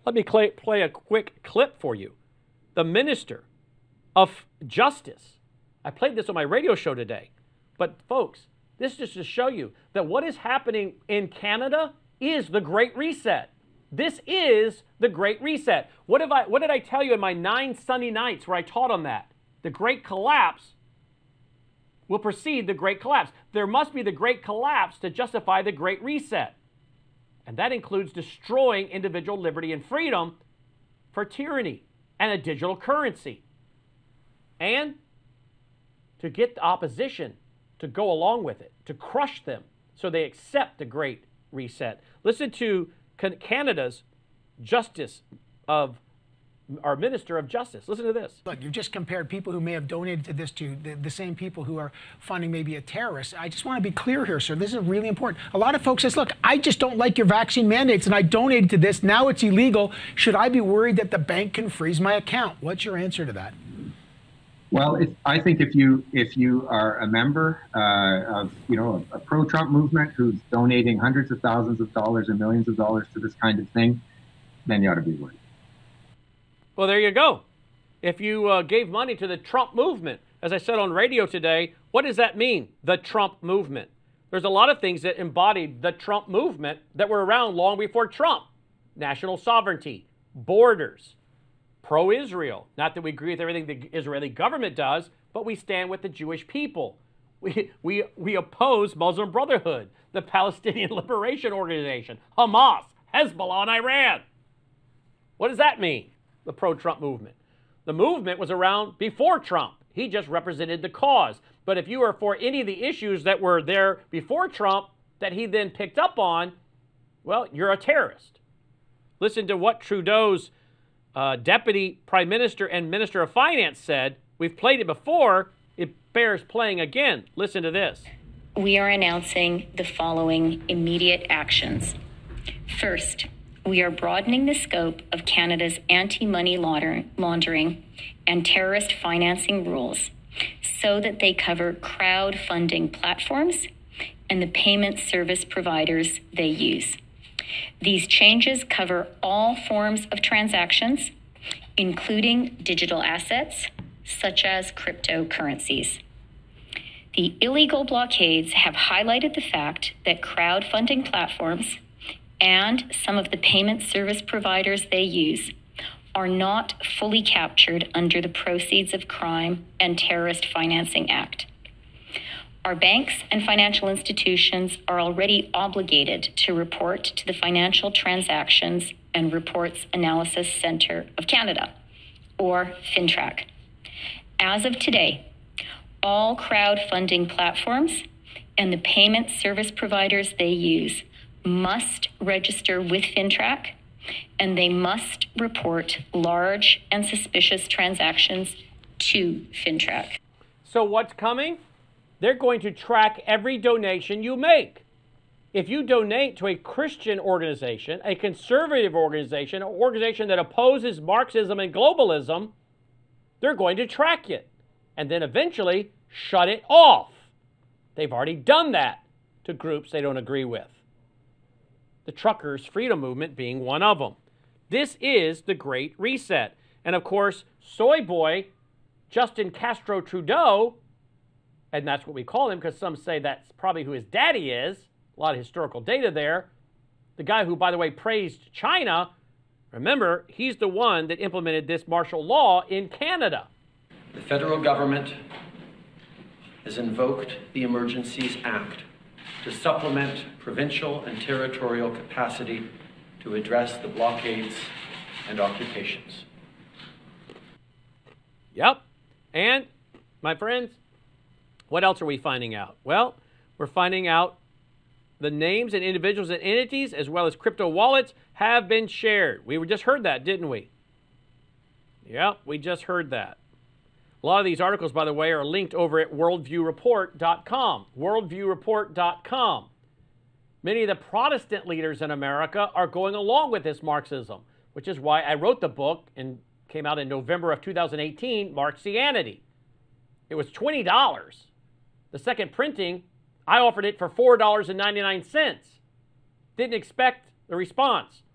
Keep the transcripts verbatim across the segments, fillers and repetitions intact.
Let me play, play a quick clip for you. The Minister of Justice. I played this on my radio show today. But folks, this is just to show you that what is happening in Canada is the Great Reset. This is the Great Reset. What, have I, what did I tell you in my nine sunny nights where I taught on that? The Great Collapse will precede the Great Collapse. There must be the Great Collapse to justify the Great Reset. And that includes destroying individual liberty and freedom for tyranny and a digital currency. And to get the opposition to go along with it, to crush them so they accept the Great Reset. Listen to Canada's Justice of our Minister of Justice. Listen to this. Look, you've just compared people who may have donated to this to the, the same people who are funding maybe a terrorist. I just want to be clear here, sir. This is really important. A lot of folks says, look, I just don't like your vaccine mandates and I donated to this. Now it's illegal. Should I be worried that the bank can freeze my account? What's your answer to that? Well, if, I think if you if you are a member uh, of you know a, a pro-Trump movement who's donating hundreds of thousands of dollars and millions of dollars to this kind of thing, then you ought to be worried. Well, there you go. If you uh, gave money to the Trump movement, as I said on radio today, what does that mean, the Trump movement? There's a lot of things that embodied the Trump movement that were around long before Trump. National sovereignty, borders, pro-Israel. Not that we agree with everything the Israeli government does, but we stand with the Jewish people. We, we, we oppose Muslim Brotherhood, the Palestinian Liberation Organization, Hamas, Hezbollah, and Iran. What does that mean? The pro-Trump movement. The movement was around before Trump. He just represented the cause. But if you were for any of the issues that were there before Trump that he then picked up on, well, you're a terrorist. Listen to what Trudeau's uh, Deputy Prime Minister and Minister of Finance said. We've played it before. It bears playing again. Listen to this. We are announcing the following immediate actions. First, we are broadening the scope of Canada's anti-money laundering and terrorist financing rules so that they cover crowdfunding platforms and the payment service providers they use. These changes cover all forms of transactions, including digital assets, such as cryptocurrencies. The illegal blockades have highlighted the fact that crowdfunding platforms and some of the payment service providers they use are not fully captured under the Proceeds of Crime and Terrorist Financing Act. Our banks and financial institutions are already obligated to report to the Financial Transactions and Reports Analysis Centre of Canada, or FINTRAC. As of today, all crowdfunding platforms and the payment service providers they use must register with FINTRAC, and they must report large and suspicious transactions to FINTRAC. So what's coming? They're going to track every donation you make. If you donate to a Christian organization, a conservative organization, an organization that opposes Marxism and globalism, they're going to track it and then eventually shut it off. They've already done that to groups they don't agree with. The Truckers' Freedom Movement being one of them. This is the Great Reset. And of course, soy boy Justin Castro Trudeau, and that's what we call him because some say that's probably who his daddy is, a lot of historical data there. The guy who, by the way, praised China, remember, he's the one that implemented this martial law in Canada. The federal government has invoked the Emergencies Act to supplement provincial and territorial capacity to address the blockades and occupations. Yep. And, my friends, what else are we finding out? Well, we're finding out the names and individuals and entities, as well as crypto wallets, have been shared. We just heard that, didn't we? Yep, we just heard that. A lot of these articles, by the way, are linked over at worldview report dot com. worldview report dot com. Many of the Protestant leaders in America are going along with this Marxism, which is why I wrote the book and came out in November of two thousand eighteen, Marxianity. It was twenty dollars. The second printing, I offered it for four dollars and ninety-nine cents. Didn't expect the response.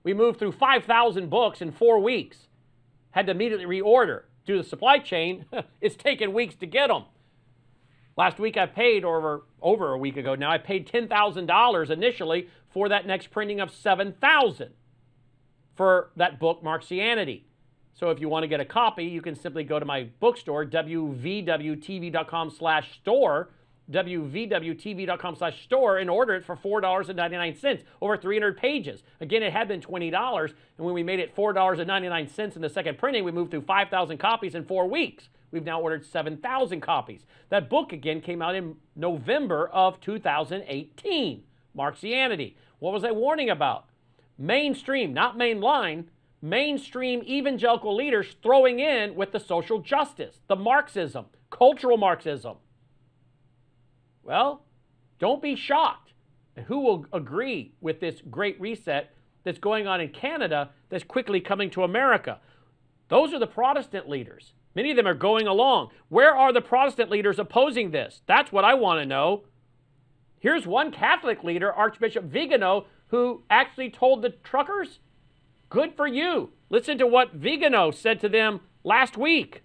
We moved through five thousand books in four weeks. Had to immediately reorder. Due to the supply chain, it's taken weeks to get them. Last week I paid, over, over a week ago now, I paid ten thousand dollars initially for that next printing of seven thousand dollars for that book, Marxianity. So if you want to get a copy, you can simply go to my bookstore, w v w t v dot com slash store, w v w t v dot com slash store, and order it for four dollars and ninety-nine cents, over three hundred pages. Again, it had been twenty dollars, and when we made it four dollars and ninety-nine cents in the second printing, we moved through five thousand copies in four weeks. We've now ordered seven thousand copies. That book, again, came out in November of two thousand eighteen, Marxianity. What was I warning about? Mainstream, not mainline, mainstream evangelical leaders throwing in with the social justice, the Marxism, cultural Marxism. Well, don't be shocked. Who will agree with this great reset that's going on in Canada that's quickly coming to America? Those are the Protestant leaders. Many of them are going along. Where are the Protestant leaders opposing this? That's what I want to know. Here's one Catholic leader, Archbishop Vigano, who actually told the truckers, good for you. Listen to what Vigano said to them last week.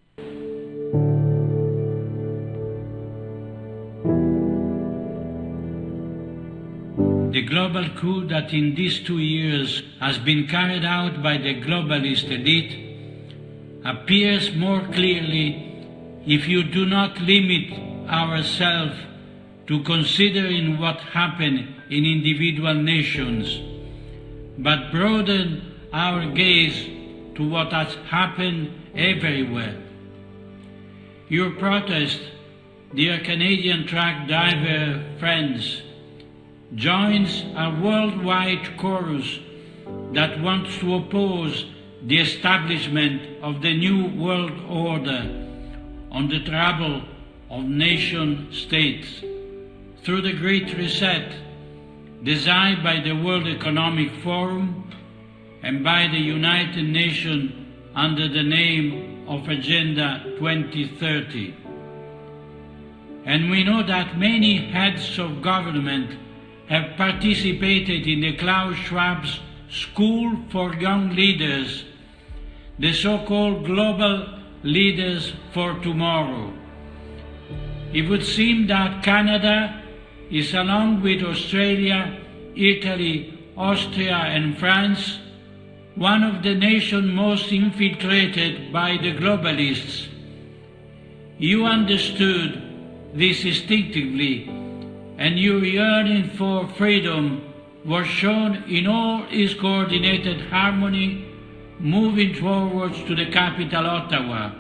The global coup that in these two years has been carried out by the globalist elite appears more clearly if you do not limit ourselves to considering what happened in individual nations, but broaden our gaze to what has happened everywhere. Your protest, dear Canadian truck driver friends, joins a worldwide chorus that wants to oppose the establishment of the new world order on the trouble of nation states through the Great Reset designed by the World Economic Forum and by the United Nations under the name of Agenda twenty thirty. And we know that many heads of government have participated in the Klaus Schwab's School for Young Leaders, the so-called Global Leaders for Tomorrow. It would seem that Canada is, along with Australia, Italy, Austria, and France, one of the nations most infiltrated by the globalists. You understood this instinctively, and your yearning for freedom was shown in all its coordinated harmony, moving towards to the capital, Ottawa.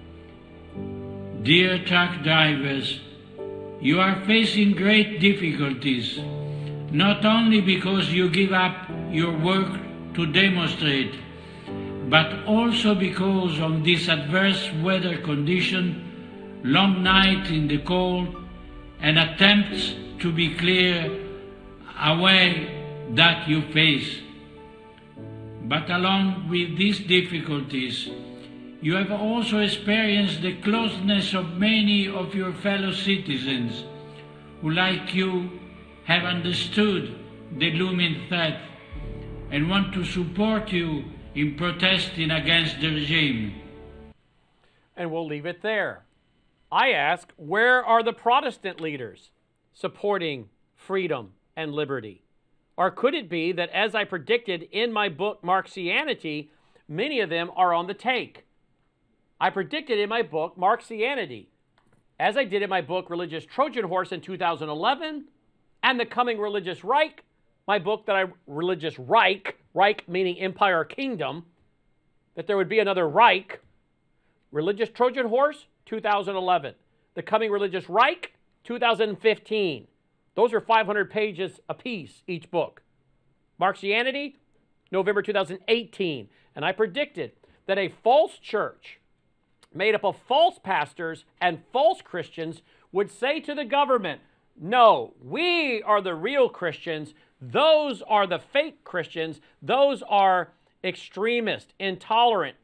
Dear truck drivers, you are facing great difficulties, not only because you give up your work to demonstrate, but also because of this adverse weather condition, long night in the cold, and attempts to be clear away that you face. But along with these difficulties, you have also experienced the closeness of many of your fellow citizens who, like you, have understood the looming threat and want to support you in protesting against the regime. And we'll leave it there. I ask, where are the Protestant leaders supporting freedom and liberty? Or could it be that, as I predicted in my book, Marxianity, many of them are on the take? I predicted in my book, Marxianity, as I did in my book, Religious Trojan Horse in two thousand eleven, and The Coming Religious Reich, my book that I, Religious Reich, Reich meaning empire or kingdom, that there would be another Reich. Religious Trojan Horse, two thousand eleven. The Coming Religious Reich, two thousand fifteen. Those are five hundred pages apiece, each book. Marxianity, November two thousand eighteen. And I predicted that a false church made up of false pastors and false Christians would say to the government, no, we are the real Christians. Those are the fake Christians. Those are extremist, intolerant,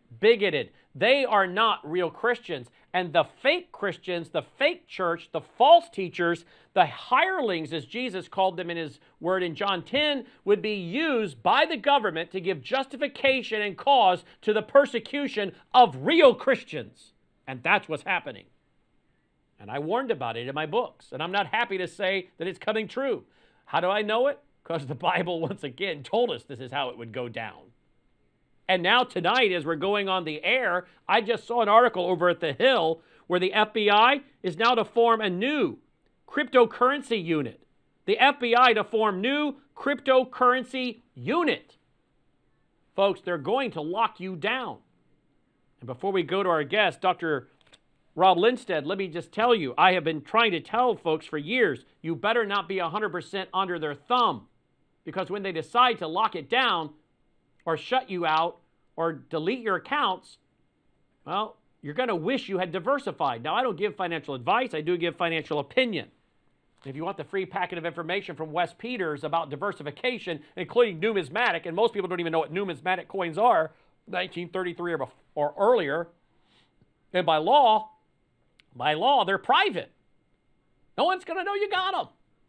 bigoted. They are not real Christians. And the fake Christians, the fake church, the false teachers, the hirelings, as Jesus called them in his word in John ten, would be used by the government to give justification and cause to the persecution of real Christians. And that's what's happening. And I warned about it in my books. And I'm not happy to say that it's coming true. How do I know it? Because the Bible, once again, told us this is how it would go down. And now tonight, as we're going on the air, I just saw an article over at The Hill where the F B I is now to form a new cryptocurrency unit. The F B I to form new cryptocurrency unit. Folks, they're going to lock you down. And before we go to our guest, Doctor Rob Lindsted, let me just tell you, I have been trying to tell folks for years, you better not be one hundred percent under their thumb. Because when they decide to lock it down or shut you out or delete your accounts, well, you're going to wish you had diversified. Now, I don't give financial advice. I do give financial opinion. If you want the free packet of information from Wes Peters about diversification, including numismatic, and most people don't even know what numismatic coins are, nineteen thirty-three or, or earlier, and by law, by law, they're private. No one's going to know you got them.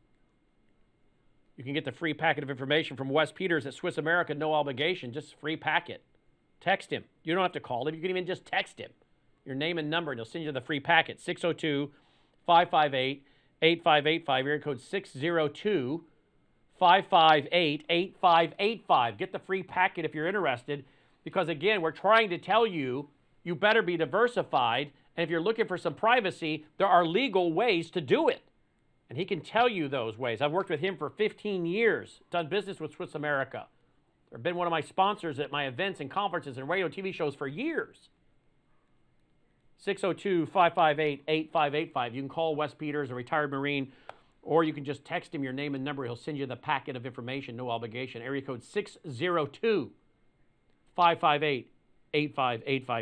You can get the free packet of information from Wes Peters at Swiss America, no obligation, just free packet. Text him. You don't have to call him. You can even just text him. Your name and number, and he'll send you the free packet. six oh two, five five eight, eight five eight five, area code six oh two, five five eight, eight five eight five. Get the free packet if you're interested, because again, we're trying to tell you, you better be diversified, and if you're looking for some privacy, there are legal ways to do it. And he can tell you those ways. I've worked with him for fifteen years, done business with Swiss America. They've been one of my sponsors at my events and conferences and radio T V shows for years. six oh two, five five eight, eight five eight five. You can call Wes Peters, a retired Marine, or you can just text him your name and number. He'll send you the packet of information, no obligation. Area code six oh two, five five eight, eight five eight five.